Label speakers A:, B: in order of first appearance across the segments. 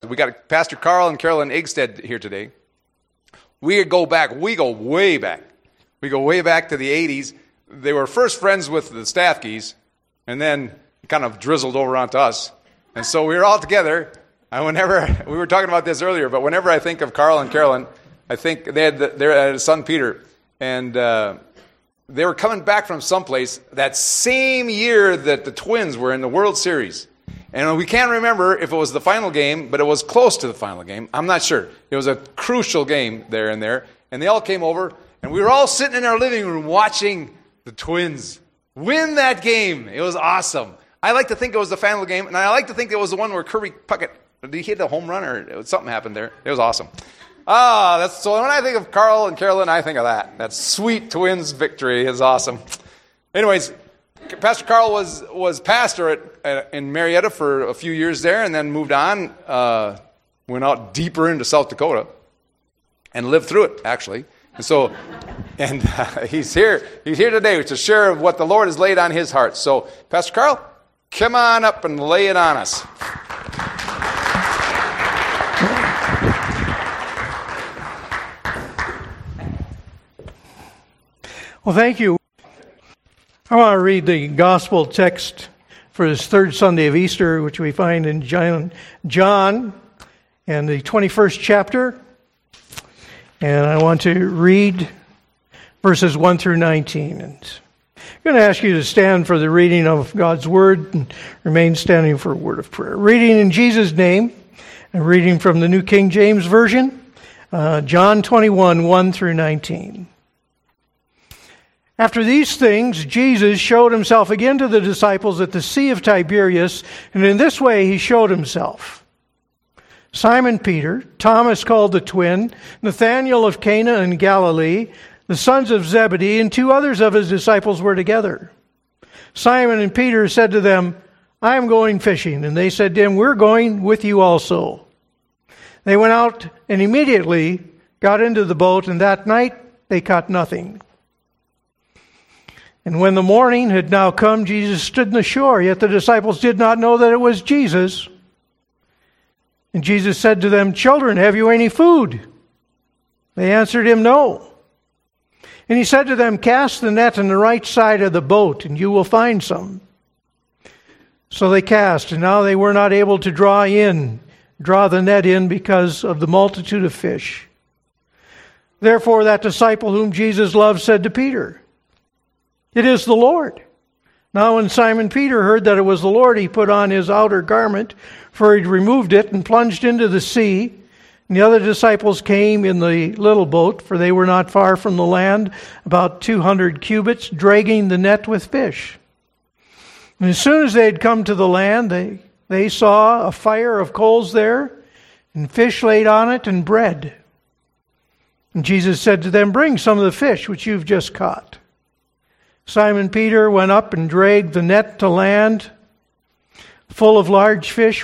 A: We got Pastor Carl and Carolyn Eggstead here today. We go way back. We go way back to the 80s. They were first friends with the Staffkeys, and then kind of drizzled over onto us. And so we were all together. And we were talking about this earlier, but whenever I think of Carl and Carolyn, I think they had a son, Peter, and they were coming back from someplace that same year that the Twins were in the World Series. And we can't remember if it was the final game, but it was close to the final game. I'm not sure. It was a crucial game there. And they all came over, and we were all sitting in our living room watching the Twins win that game. It was awesome. I like to think it was the final game, and I like to think it was the one where Kirby Puckett, did he hit a home run or something happened there? It was awesome. So when I think of Carl and Carolyn, I think of that. That sweet Twins victory is awesome. Anyways, Pastor Carl was pastor in Marietta for a few years there, and then moved on, went out deeper into South Dakota, and lived through it, actually. And so, he's here today to share what the Lord has laid on his heart. So, Pastor Carl, come on up and lay it on us.
B: Well, thank you. I want to read the gospel text for this third Sunday of Easter, which we find in John and the 21st chapter. And I want to read verses 1 through 19. And I'm going to ask you to stand for the reading of God's Word and remain standing for a word of prayer. Reading in Jesus' name, and reading from the New King James Version, John 21, 1 through 19. After these things, Jesus showed himself again to the disciples at the Sea of Tiberias, and in this way he showed himself. Simon Peter, Thomas called the twin, Nathanael of Cana in Galilee, the sons of Zebedee, and two others of his disciples were together. Simon and Peter said to them, "I am going fishing." And they said to him, "We're going with you also." They went out and immediately got into the boat, and that night they caught nothing. And when the morning had now come, Jesus stood on the shore, yet the disciples did not know that it was Jesus. And Jesus said to them, "Children, have you any food?" They answered him, "No." And he said to them, "Cast the net on the right side of the boat, and you will find some." So they cast, and now they were not able to draw the net in because of the multitude of fish. Therefore that disciple whom Jesus loved said to Peter, "It is the Lord." Now when Simon Peter heard that it was the Lord, he put on his outer garment, for he'd removed it, and plunged into the sea. And the other disciples came in the little boat, for they were not far from the land, about 200 cubits, dragging the net with fish. And as soon as they had come to the land, they saw a fire of coals there, and fish laid on it, and bread. And Jesus said to them, "Bring some of the fish which you've just caught." Simon Peter went up and dragged the net to land, full of large fish,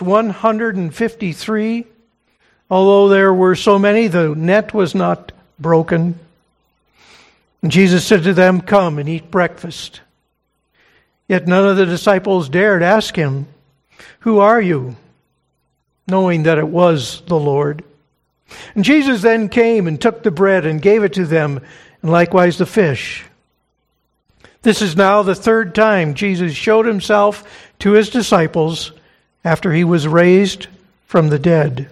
B: 153. Although there were so many, the net was not broken. And Jesus said to them, "Come and eat breakfast." Yet none of the disciples dared ask him, "Who are you?" knowing that it was the Lord. And Jesus then came and took the bread and gave it to them, and likewise the fish. This is now the third time Jesus showed himself to his disciples after he was raised from the dead.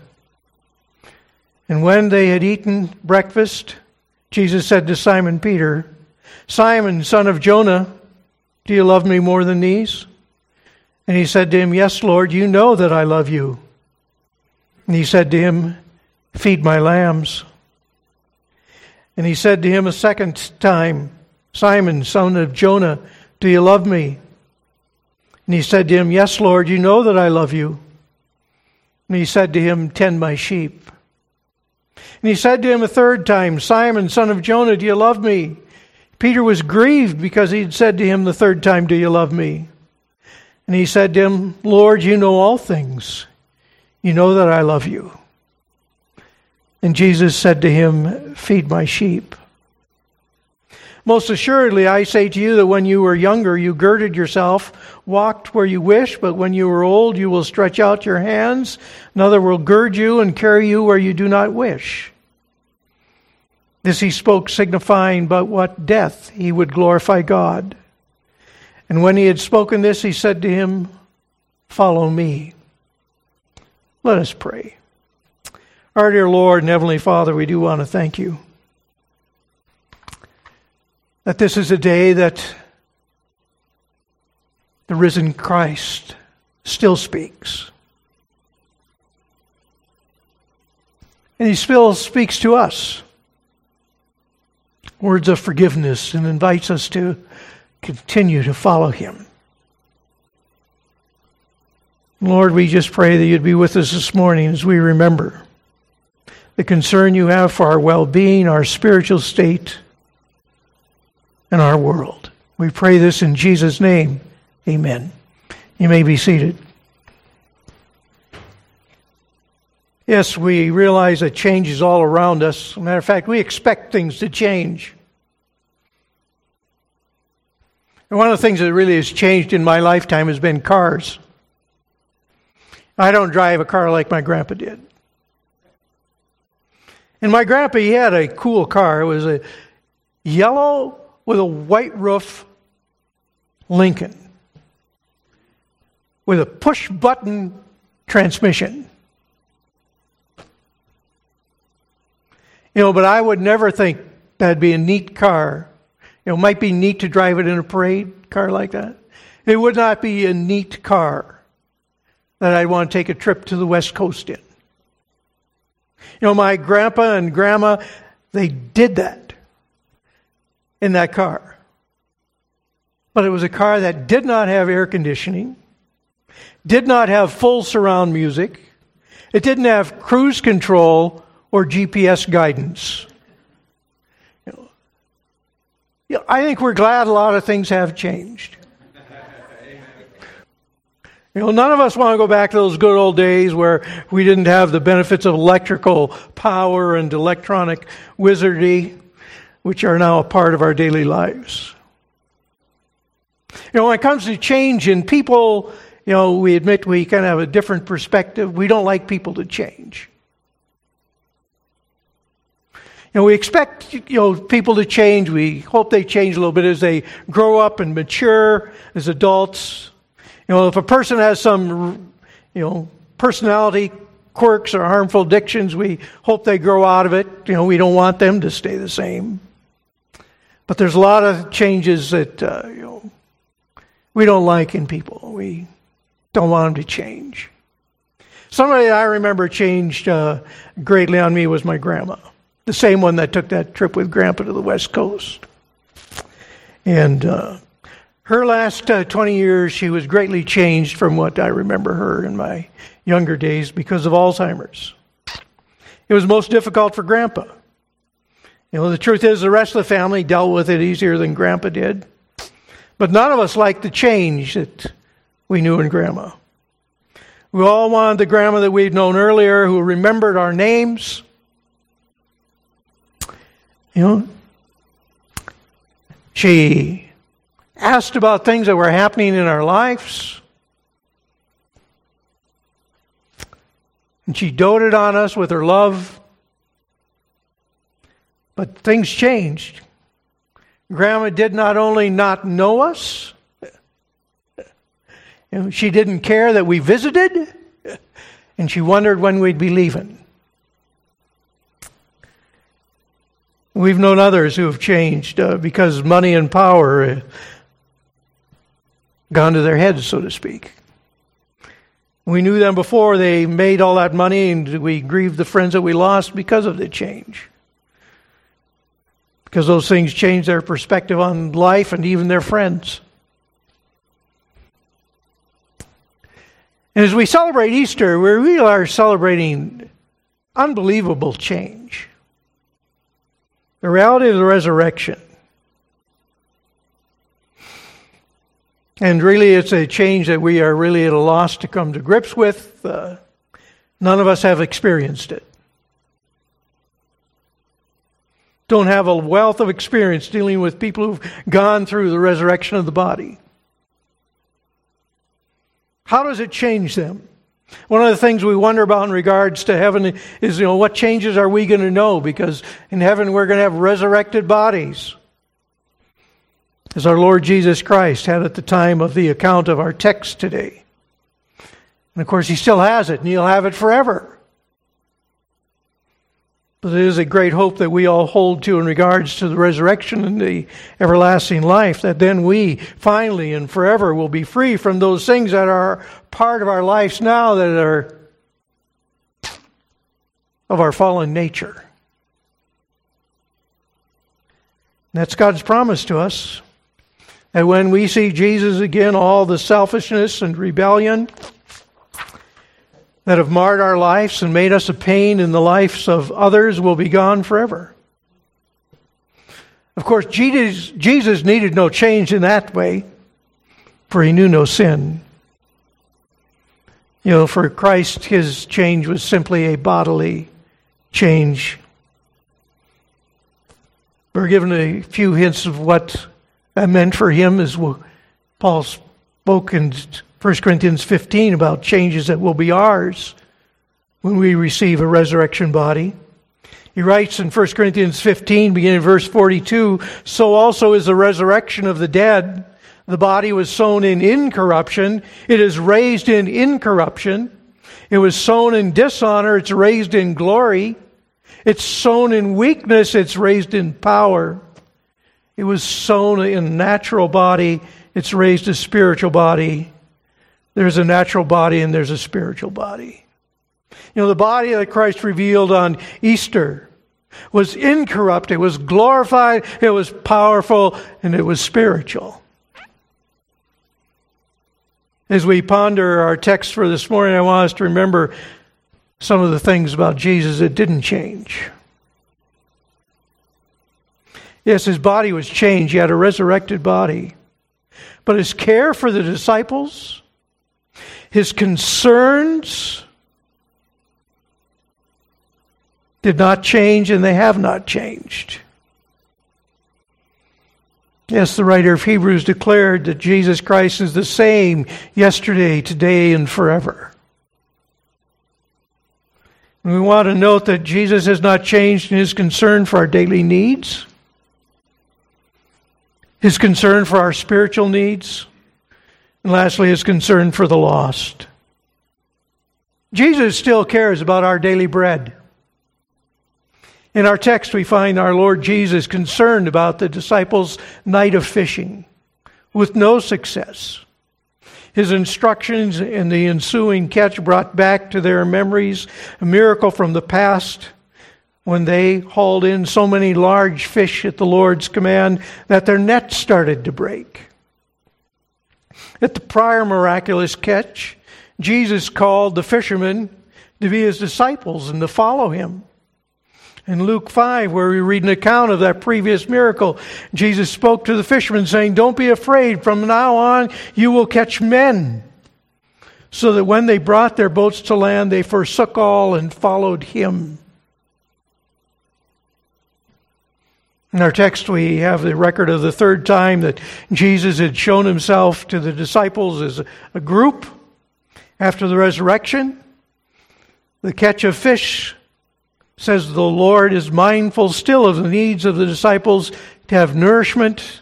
B: And when they had eaten breakfast, Jesus said to Simon Peter, "Simon, son of Jonah, do you love me more than these?" And he said to him, "Yes, Lord, you know that I love you." And he said to him, "Feed my lambs." And he said to him a second time, "Simon, son of Jonah, do you love me?" And he said to him, "Yes, Lord, you know that I love you." And he said to him, "Tend my sheep." And he said to him a third time, "Simon, son of Jonah, do you love me?" Peter was grieved because he had said to him the third time, "Do you love me?" And he said to him, "Lord, you know all things. You know that I love you." And Jesus said to him, "Feed my sheep." Most assuredly, I say to you that when you were younger, you girded yourself, walked where you wish, but when you are old, you will stretch out your hands. Another will gird you and carry you where you do not wish. This he spoke, signifying by what death he would glorify God. And when he had spoken this, he said to him, "Follow me." Let us pray. Our dear Lord and Heavenly Father, we do want to thank you that this is a day that the risen Christ still speaks. And he still speaks to us words of forgiveness and invites us to continue to follow him. Lord, we just pray that you'd be with us this morning as we remember the concern you have for our well-being, our spiritual state, and our world. We pray this in Jesus' name. Amen. You may be seated. Yes, we realize that change is all around us. As a matter of fact, we expect things to change. And one of the things that really has changed in my lifetime has been cars. I don't drive a car like my grandpa did. And my grandpa, he had a cool car. It was a yellow with a white roof Lincoln with a push-button transmission. But I would never think that'd be a neat car. It might be neat to drive it in a parade car like that. It would not be a neat car that I'd want to take a trip to the West Coast in. My grandpa and grandma, they did that in that car. But it was a car that did not have air conditioning, did not have full surround music, it didn't have cruise control or GPS guidance. I think we're glad a lot of things have changed. None of us want to go back to those good old days where we didn't have the benefits of electrical power and electronic wizardry, which are now a part of our daily lives. When it comes to change in people, we admit we kind of have a different perspective. We don't like people to change. We expect, people to change. We hope they change a little bit as they grow up and mature as adults. If a person has some, personality quirks or harmful addictions, we hope they grow out of it. We don't want them to stay the same. But there's a lot of changes that, we don't like in people. We don't want them to change. Somebody I remember changed greatly on me was my grandma. The same one that took that trip with Grandpa to the West Coast. And her last 20 years, she was greatly changed from what I remember her in my younger days because of Alzheimer's. It was most difficult for Grandpa. The truth is the rest of the family dealt with it easier than Grandpa did. But none of us liked the change that we knew in Grandma. We all wanted the Grandma that we'd known earlier who remembered our names. She asked about things that were happening in our lives. And she doted on us with her love. But things changed. Grandma did not only not know us, she didn't care that we visited, and she wondered when we'd be leaving. We've known others who have changed because money and power gone to their heads, so to speak. We knew them before they made all that money, and we grieved the friends that we lost because of the change. Because those things changed their perspective on life and even their friends. And as we celebrate Easter, we really are celebrating unbelievable change. The reality of the resurrection. And really it's a change that we are really at a loss to come to grips with. None of us have experienced it. don't have a wealth of experience dealing with people who've gone through the resurrection of the body. How does it change them? One of the things we wonder about in regards to heaven is, what changes are we going to know? Because in heaven we're going to have resurrected bodies, as our Lord Jesus Christ had at the time of the account of our text today. And of course He still has it, and He'll have it forever. But it is a great hope that we all hold to in regards to the resurrection and the everlasting life, that then we finally and forever will be free from those things that are part of our lives now that are of our fallen nature. And that's God's promise to us, that when we see Jesus again, all the selfishness and rebellion that have marred our lives and made us a pain in the lives of others will be gone forever. Of course, Jesus needed no change in that way, for He knew no sin. For Christ, His change was simply a bodily change. We're given a few hints of what that meant for Him, as Paul spoke in 1 Corinthians 15 about changes that will be ours when we receive a resurrection body. He writes in 1 Corinthians 15, beginning in verse 42, "So also is the resurrection of the dead. The body was sown in incorruption. It is raised in incorruption. It was sown in dishonor. It's raised in glory. It's sown in weakness. It's raised in power. It was sown in a natural body. It's raised a spiritual body." There's a natural body and there's a spiritual body. The body that Christ revealed on Easter was incorrupt, it was glorified, it was powerful, and it was spiritual. As we ponder our text for this morning, I want us to remember some of the things about Jesus that didn't change. Yes, His body was changed. He had a resurrected body. But His care for the disciples, His concerns did not change, and they have not changed. Yes, the writer of Hebrews declared that Jesus Christ is the same yesterday, today, and forever. And we want to note that Jesus has not changed in His concern for our daily needs, His concern for our spiritual needs, and lastly, His concern for the lost. Jesus still cares about our daily bread. In our text, we find our Lord Jesus concerned about the disciples' night of fishing, with no success. His instructions and the ensuing catch brought back to their memories a miracle from the past, when they hauled in so many large fish at the Lord's command that their nets started to break. At the prior miraculous catch, Jesus called the fishermen to be His disciples and to follow Him. In Luke 5, where we read an account of that previous miracle, Jesus spoke to the fishermen saying, "Don't be afraid. From now on, you will catch men." So that when they brought their boats to land, they forsook all and followed Him. In our text, we have the record of the third time that Jesus had shown Himself to the disciples as a group after the resurrection. The catch of fish says the Lord is mindful still of the needs of the disciples to have nourishment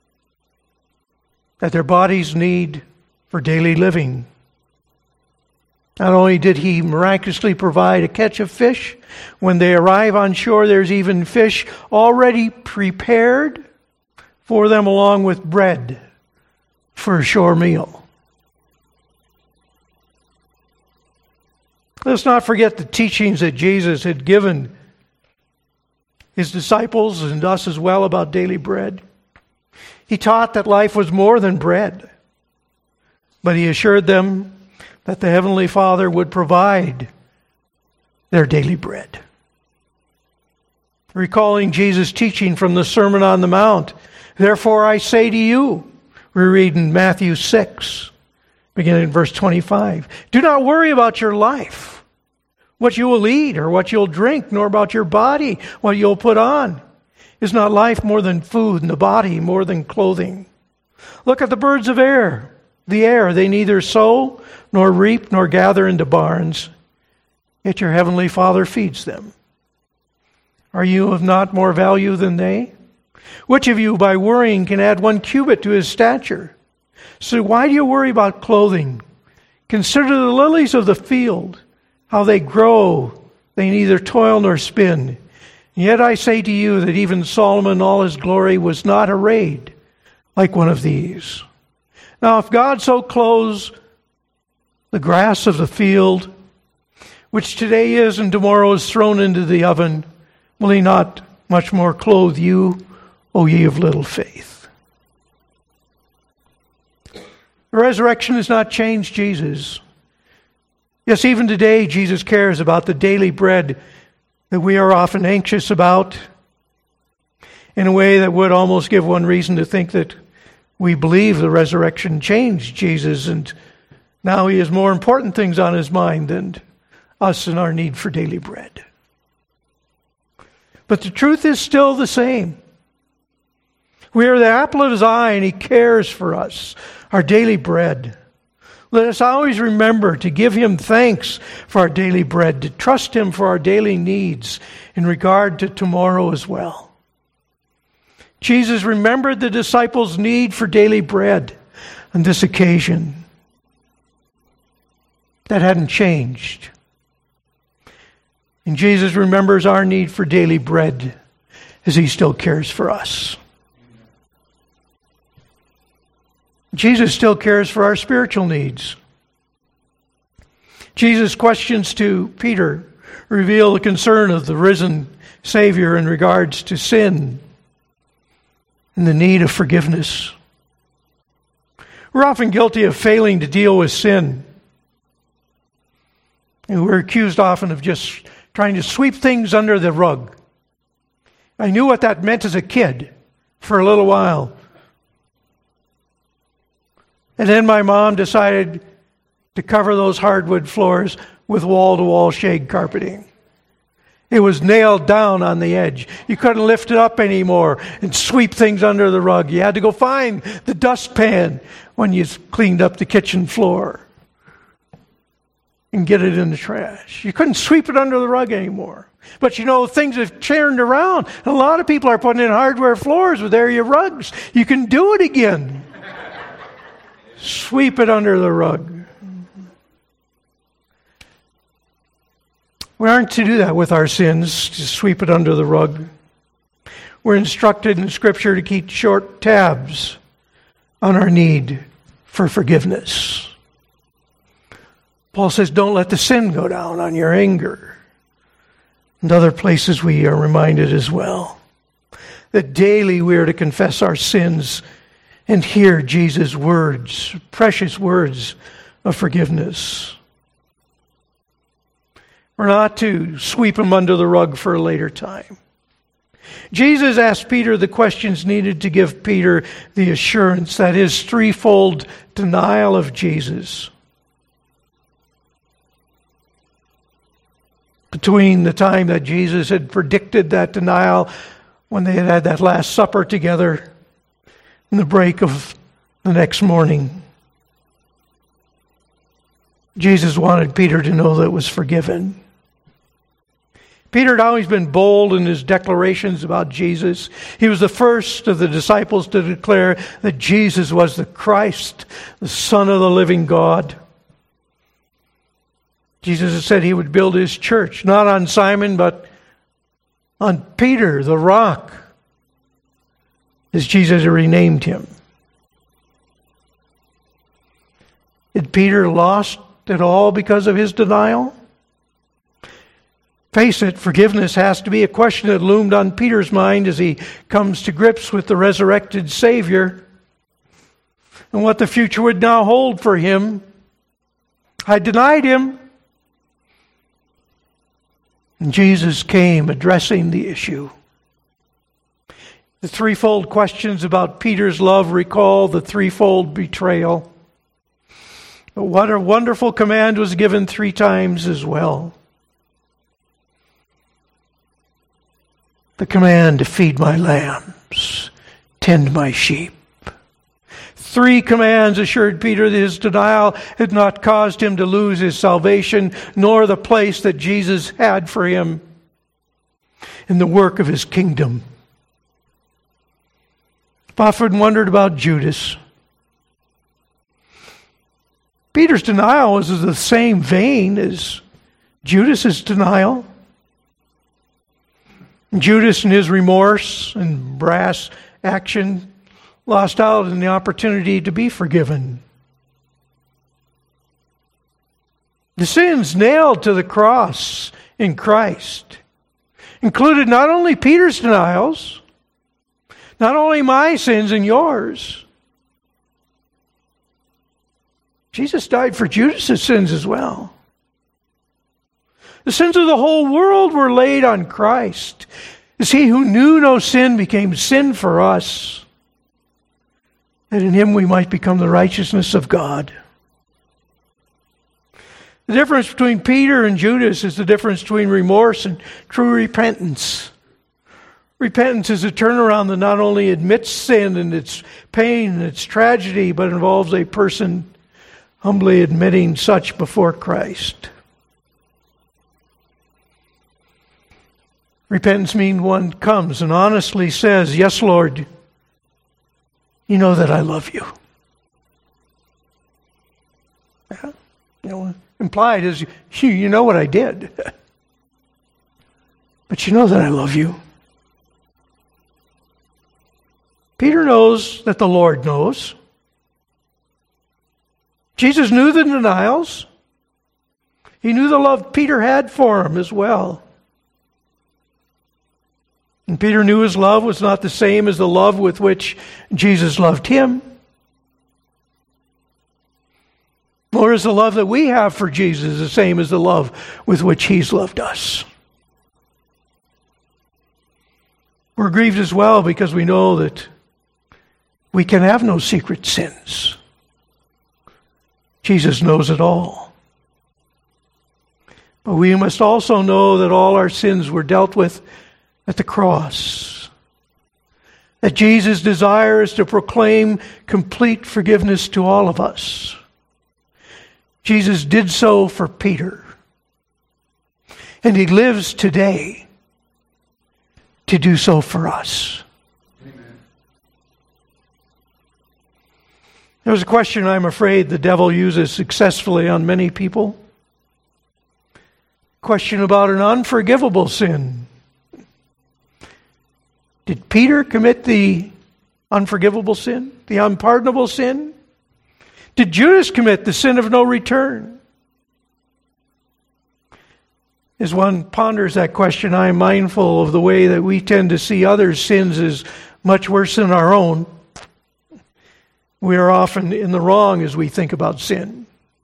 B: that their bodies need for daily living. Not only did He miraculously provide a catch of fish, when they arrive on shore, there's even fish already prepared for them along with bread for a shore meal. Let's not forget the teachings that Jesus had given His disciples and us as well about daily bread. He taught that life was more than bread, but He assured them that the Heavenly Father would provide their daily bread. Recalling Jesus' teaching from the Sermon on the Mount, "Therefore I say to you," we read in Matthew 6, beginning in verse 25, "Do not worry about your life, what you will eat or what you'll drink, nor about your body, what you'll put on. Is not life more than food, and the body more than clothing? Look at the birds of the air. They neither sow, nor reap, nor gather into barns, yet your heavenly Father feeds them. Are you of not more value than they? Which of you, by worrying, can add 1 cubit to his stature? So why do you worry about clothing? Consider the lilies of the field, how they grow. They neither toil nor spin. And yet I say to you that even Solomon in all his glory was not arrayed like one of these. Now if God so clothes the grass of the field, which today is and tomorrow is thrown into the oven, will he not much more clothe you, O ye of little faith? The resurrection has not changed Jesus. Yes, even today Jesus cares about the daily bread that we are often anxious about in a way that would almost give one reason to think that we believe the resurrection changed Jesus and now he has more important things on his mind than us and our need for daily bread. But the truth is still the same. We are the apple of his eye and he cares for us, our daily bread. Let us always remember to give him thanks for our daily bread, to trust him for our daily needs in regard to tomorrow as well. Jesus remembered the disciples' need for daily bread on this occasion. That hadn't changed. And Jesus remembers our need for daily bread as he still cares for us. Jesus still cares for our spiritual needs. Jesus' questions to Peter reveal the concern of the risen Savior in regards to sin and the need of forgiveness. We're often guilty of failing to deal with sin. And we're accused often of just trying to sweep things under the rug. I knew what that meant as a kid for a little while. And then my mom decided to cover those hardwood floors with wall-to-wall shag carpeting. It was nailed down on the edge. You couldn't lift it up anymore and sweep things under the rug. You had to go find the dustpan when you cleaned up the kitchen floor and get it in the trash. You couldn't sweep it under the rug anymore. But you know, things have turned around. A lot of people are putting in hardware floors with area rugs. You can do it again. Sweep it under the rug. We aren't to do that with our sins, to sweep it under the rug. We're instructed in Scripture to keep short tabs on our need for forgiveness. Paul says, don't let the sin go down on your anger. And other places we are reminded as well that daily we are to confess our sins and hear Jesus' words, precious words of forgiveness. We're not to sweep them under the rug for a later time. Jesus asked Peter the questions needed to give Peter the assurance that his threefold denial of Jesus, between the time that Jesus had predicted that denial when they had had that Last Supper together and the break of the next morning, Jesus wanted Peter to know that it was forgiven. Peter had always been bold in his declarations about Jesus. He was the first of the disciples to declare that Jesus was the Christ, the Son of the living God. Jesus said he would build his church, not on Simon, but on Peter, the rock, as Jesus renamed him. Did Peter lost it all because of his denial? Face it, forgiveness has to be a question that loomed on Peter's mind as he comes to grips with the resurrected Savior and what the future would now hold for him. I denied him. And Jesus came addressing the issue. The threefold questions about Peter's love recall the threefold betrayal. But what a wonderful command was given 3 times as well. the command to feed my lambs, tend my sheep. 3 commands assured Peter that his denial had not caused him to lose his salvation, nor the place that Jesus had for him in the work of his kingdom. I've often wondered about Judas. Peter's denial was in the same vein as Judas's denial. Judas, in his remorse and brash action, lost out on the opportunity to be forgiven. The sins nailed to the cross in Christ included not only Peter's denials, not only my sins and yours. Jesus died for Judas' sins as well. The sins of the whole world were laid on Christ, as he who knew no sin became sin for us, that in him we might become the righteousness of God. The difference between Peter and Judas is the difference between remorse and true repentance. Repentance is a turnaround that not only admits sin and its pain and its tragedy, but involves a person humbly admitting such before Christ. Repentance means one comes and honestly says, "Yes, Lord, you know that I love you." Yeah, implied is, you know what I did. But you know that I love you. Peter knows that the Lord knows. Jesus knew the denials. He knew the love Peter had for him as well. And Peter knew his love was not the same as the love with which Jesus loved him. Nor is the love that we have for Jesus the same as the love with which he's loved us. We're grieved as well because we know that we can have no secret sins. Jesus knows it all. But we must also know that all our sins were dealt with at the cross. That Jesus' desire is to proclaim complete forgiveness to all of us. Jesus did so for Peter. And he lives today to do so for us. Amen. There's a question I'm afraid the devil uses successfully on many people. Question about an unforgivable sin. Did Peter commit the unforgivable sin? The unpardonable sin? Did Judas commit the sin of no return? As one ponders that question, I am mindful of the way that we tend to see others' sins as much worse than our own. We are often in the wrong as we think about sin.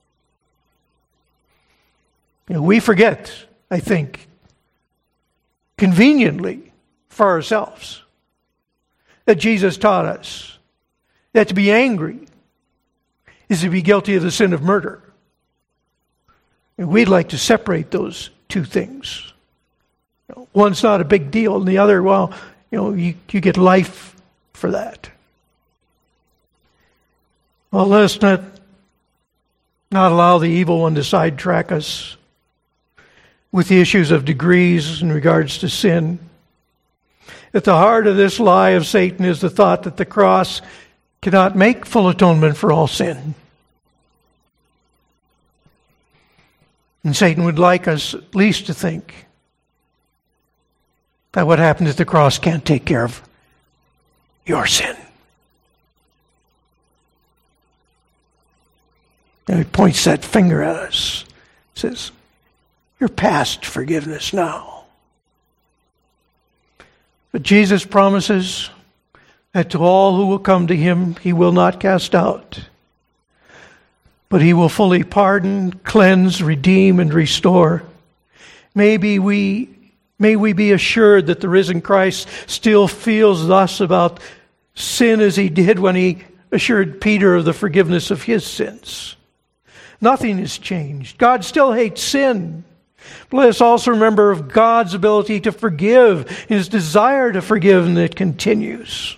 B: We forget, I think, conveniently for ourselves, that Jesus taught us that to be angry is to be guilty of the sin of murder. And we'd like to separate those two things. One's not a big deal, and the other, well, you get life for that. Well, let's not allow the evil one to sidetrack us with the issues of degrees in regards to sin. At the heart of this lie of Satan is the thought that the cross cannot make full atonement for all sin. And Satan would like us at least to think that what happened at the cross can't take care of your sin. And he points that finger at us, says, "You're past forgiveness now." But Jesus promises that to all who will come to him, he will not cast out, but he will fully pardon, cleanse, redeem, and restore. May we be assured that the risen Christ still feels thus about sin as he did when he assured Peter of the forgiveness of his sins. Nothing has changed. God still hates sin. But let us also remember of God's ability to forgive, His desire to forgive, and it continues.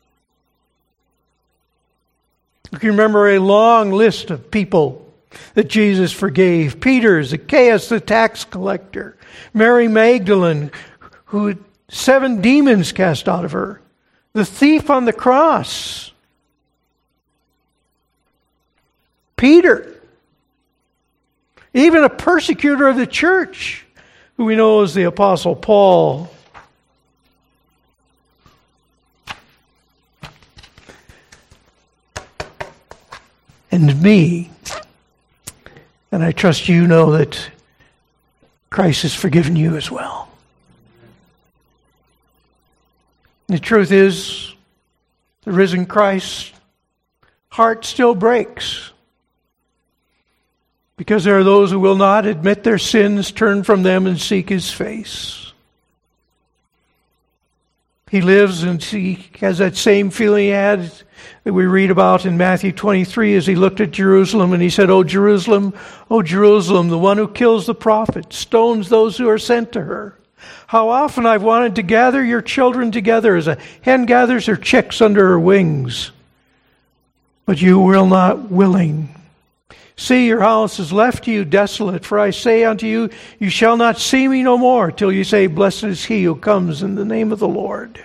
B: You can remember a long list of people that Jesus forgave. Peter, Zacchaeus the tax collector, Mary Magdalene, who had 7 demons cast out of her, the thief on the cross, Peter, even a persecutor of the church, who we know as the Apostle Paul. And me. And I trust you know that Christ has forgiven you as well. The truth is, the risen Christ's heart still breaks, because there are those who will not admit their sins, turn from them, and seek His face. He lives, and He has that same feeling He had that we read about in Matthew 23 as He looked at Jerusalem and He said, O Jerusalem, the one who kills the prophets, stones those who are sent to her. How often I've wanted to gather your children together as a hen gathers her chicks under her wings, but you were not willing. See, your house is left to you desolate, for I say unto you, you shall not see me no more, till you say, Blessed is he who comes in the name of the Lord.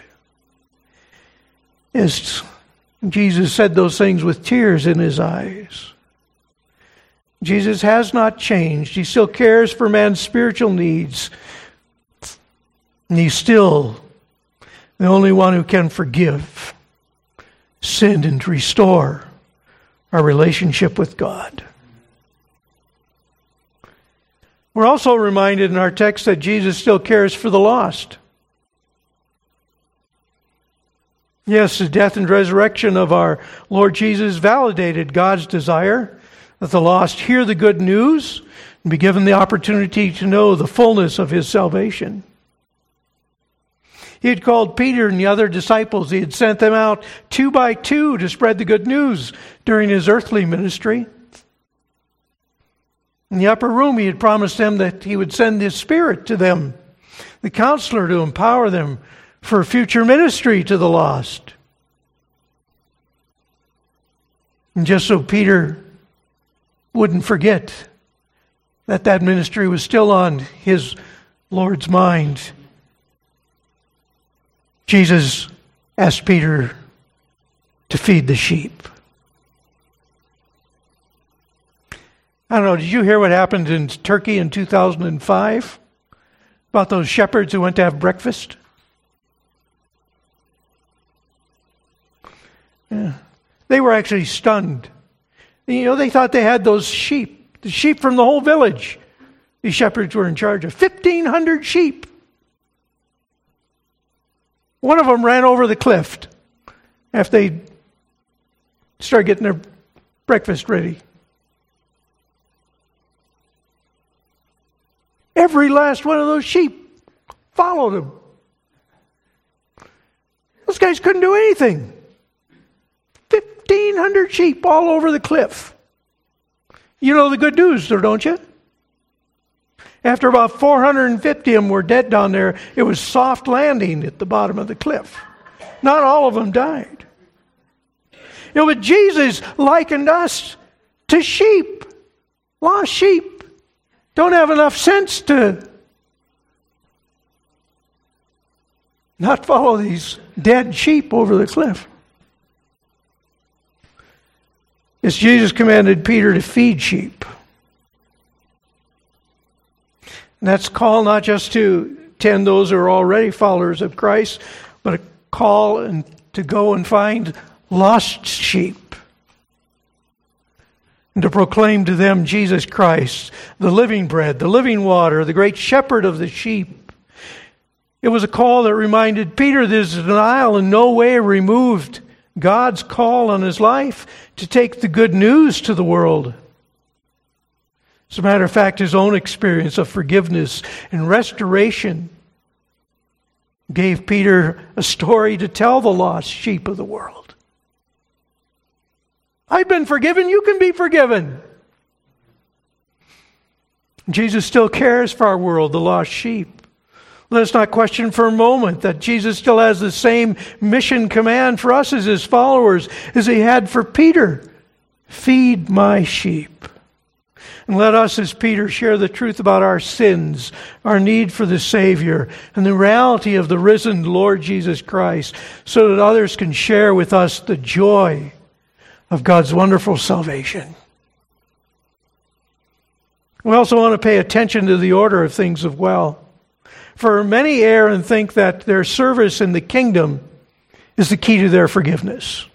B: Yes, Jesus said those things with tears in His eyes. Jesus has not changed. He still cares for man's spiritual needs. And He's still the only one who can forgive sin and restore our relationship with God. We're also reminded in our text that Jesus still cares for the lost. Yes, the death and resurrection of our Lord Jesus validated God's desire that the lost hear the good news and be given the opportunity to know the fullness of His salvation. He had called Peter and the other disciples. He had sent them out 2 by 2 to spread the good news during His earthly ministry. In the upper room, He had promised them that He would send His Spirit to them, the Counselor, to empower them for future ministry to the lost. And just so Peter wouldn't forget that ministry was still on his Lord's mind, Jesus asked Peter to feed the sheep. I don't know, did you hear what happened in Turkey in 2005? About those shepherds who went to have breakfast? Yeah. They were actually stunned. You know, they thought they had those sheep, the sheep from the whole village. These shepherds were in charge of 1,500 sheep. One of them ran over the cliff after they started getting their breakfast ready. Every last one of those sheep followed him. Those guys couldn't do anything. 1,500 sheep all over the cliff. You know the good news, though, don't you? After about 450 of them were dead down there, it was soft landing at the bottom of the cliff. Not all of them died. You know, but Jesus likened us to sheep, lost sheep. Don't have enough sense to not follow these dead sheep over the cliff. As Jesus commanded Peter to feed sheep. And that's a call not just to tend those who are already followers of Christ, but a call and to go and find lost sheep. And to proclaim to them Jesus Christ, the living bread, the living water, the great shepherd of the sheep. It was a call that reminded Peter that his denial in no way removed God's call on his life to take the good news to the world. As a matter of fact, his own experience of forgiveness and restoration gave Peter a story to tell the lost sheep of the world. I've been forgiven, you can be forgiven. Jesus still cares for our world, the lost sheep. Let us not question for a moment that Jesus still has the same mission command for us as his followers as he had for Peter. Feed my sheep. And let us, as Peter, share the truth about our sins, our need for the Savior, and the reality of the risen Lord Jesus Christ, so that others can share with us the joy of God's wonderful salvation. We also want to pay attention to the order of things as well. For many err and think that their service in the kingdom is the key to their forgiveness.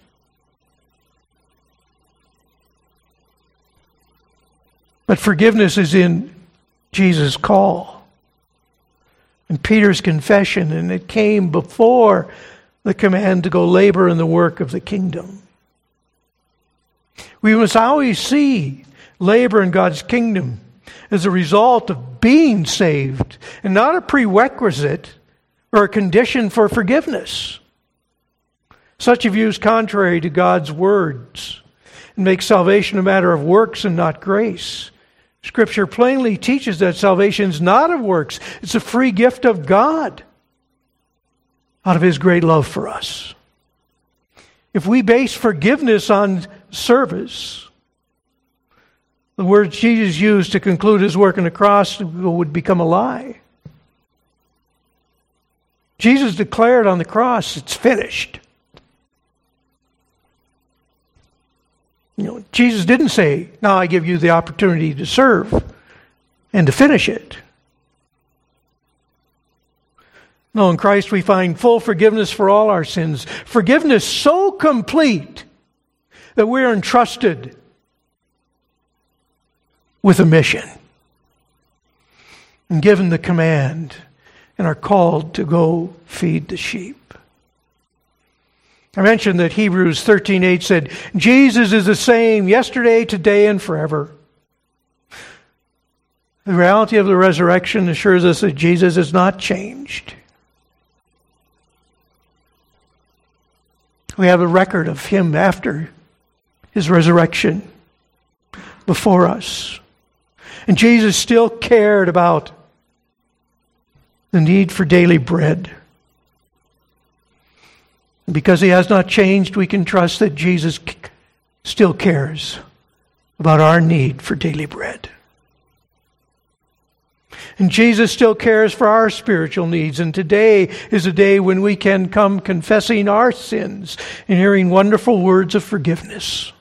B: But forgiveness is in Jesus' call and Peter's confession, and it came before the command to go labor in the work of the kingdom. We must always see labor in God's kingdom as a result of being saved and not a prerequisite or a condition for forgiveness. Such a view is contrary to God's words and makes salvation a matter of works and not grace. Scripture plainly teaches that salvation is not of works. It's a free gift of God out of his great love for us. If we base forgiveness on service, the words Jesus used to conclude his work on the cross would become a lie. Jesus declared on the cross, it's finished. Jesus didn't say, now I give you the opportunity to serve and to finish it. No, in Christ we find full forgiveness for all our sins. Forgiveness so complete that we are entrusted with a mission and given the command and are called to go feed the sheep. I mentioned that Hebrews 13:8 said, Jesus is the same yesterday, today, and forever. The reality of the resurrection assures us that Jesus has not changed. We have a record of him after his resurrection before us. And Jesus still cared about the need for daily bread. Because he has not changed, we can trust that Jesus still cares about our need for daily bread. And Jesus still cares for our spiritual needs. And today is a day when we can come confessing our sins and hearing wonderful words of forgiveness.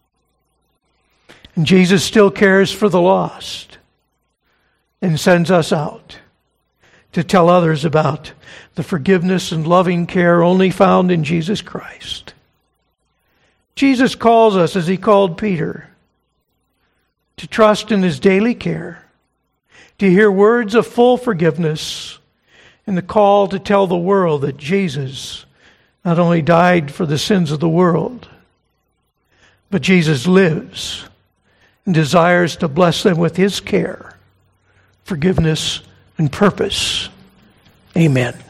B: And Jesus still cares for the lost and sends us out to tell others about the forgiveness and loving care only found in Jesus Christ. Jesus calls us, as he called Peter, to trust in his daily care, to hear words of full forgiveness, and the call to tell the world that Jesus not only died for the sins of the world, but Jesus lives and desires to bless them with his care, forgiveness, and purpose. Amen.